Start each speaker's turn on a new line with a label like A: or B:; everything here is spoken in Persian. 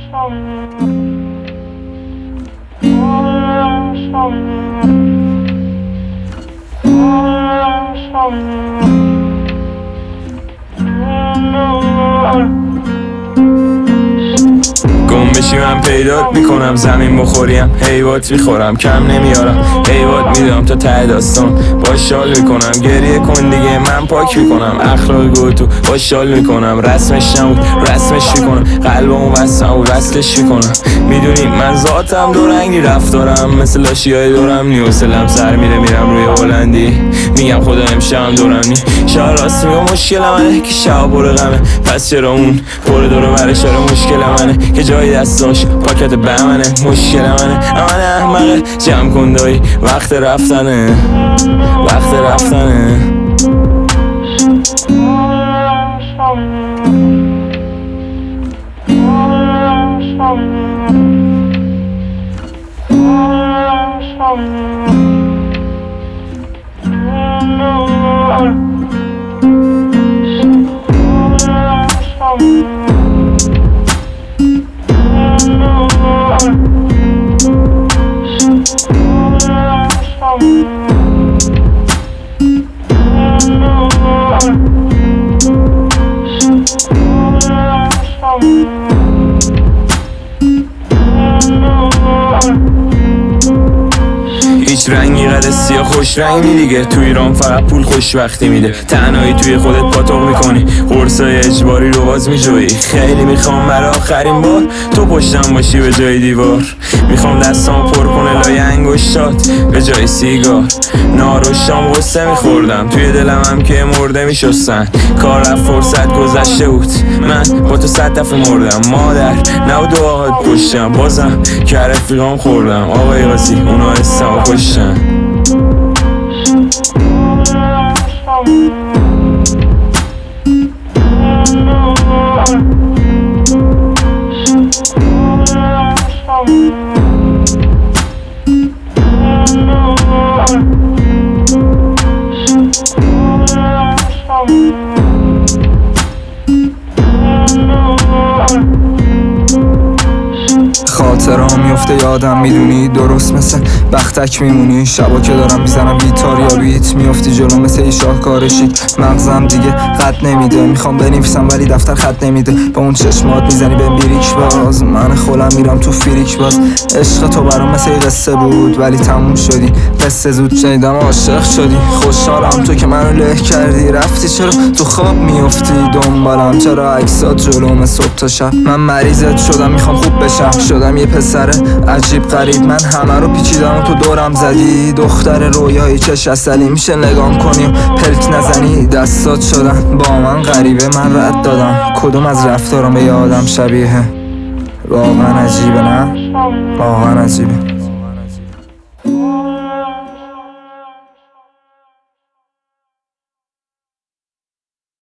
A: گم بشی من پیدات میکنم، زمین بخوریم حیوات میخورم، کم نمیارم حیوات میدم تا ته داستان. باشال میکنم گریه کن دیگه من پاک میکنم، اخلاق گوتو باشال میکنم، رسمش نبود رسمش میکنم، قلبمو بستم و وصلش میکنم. میدونی من ذاتم دو رنگی رفتارم، مثل لاشیای دورم نیوسلم سر میره میرم روی هلندی. میگم خدا امشبم دورم نی شاید راست میگم مشکل منه که شب پر غمه، پس چرا اون پر دور و برش داره مشکل منه که جای دستاش پاکت بمنه. مشکل منه من احمقه جمع کن دایی وقت رفتنه وقت رفتنه. هیچ رنگی قد سیاه خوش رنگی دیگه، تو ایران فقط پول خوشبختی میده. تنهایی توی خودت پاتوق میکنی، قرصای اجباری رو باز میجویی. خیلی میخوام برای آخرین بار تو پشتم باشی به جای دیوار. میخوام دستامو پر کنه لای انگشتات به جای سیگار. نهار و شام غصه میخوردم، توی دلم هم که مرده میشستن. کار رفت فرصت گذشته بود، من با تو 100 دفعه مردم. مادر نبود دعاهات پشتم، بازم که رفیقام خوردم. آقای قاضی اونا استمو کشتن.
B: خاطرام میفته یادم میدونی، درست مثل بختک میمونی. شبا که دارم میزنم گیتار یا بیت میفتی جلو مثل ای شاهکارشی. مغزم دیگه قد نمیده، میخوام بنویسم ولی دفتر خط نمیده. با اون چشمات میزنی به بیریک باز، من خودم میرم تو فیریک باز. عشق تو برام مثل قصه بود ولی تموم شدی، قصه زود شنیدم عاشق شدی. خوشحالم تو که منو له کردی، رفتی چرا تو خواب میفتی دنبالم، چرا عکسات جلوم صبح تا شب. من مریضت شدم میخوام خوب بشم، شدم یه پسر عجیب غریب. من همه رو پیچیدم و تو دورم زدی، دختر رویایی چش اصلی میشه نگام کنی و پلک نزنی. دستات شدن با من غریبه، من رد دادم کدوم از رفتارم به یادم شبیه. واقعا عجیبه نه؟ واقعا عجیبه.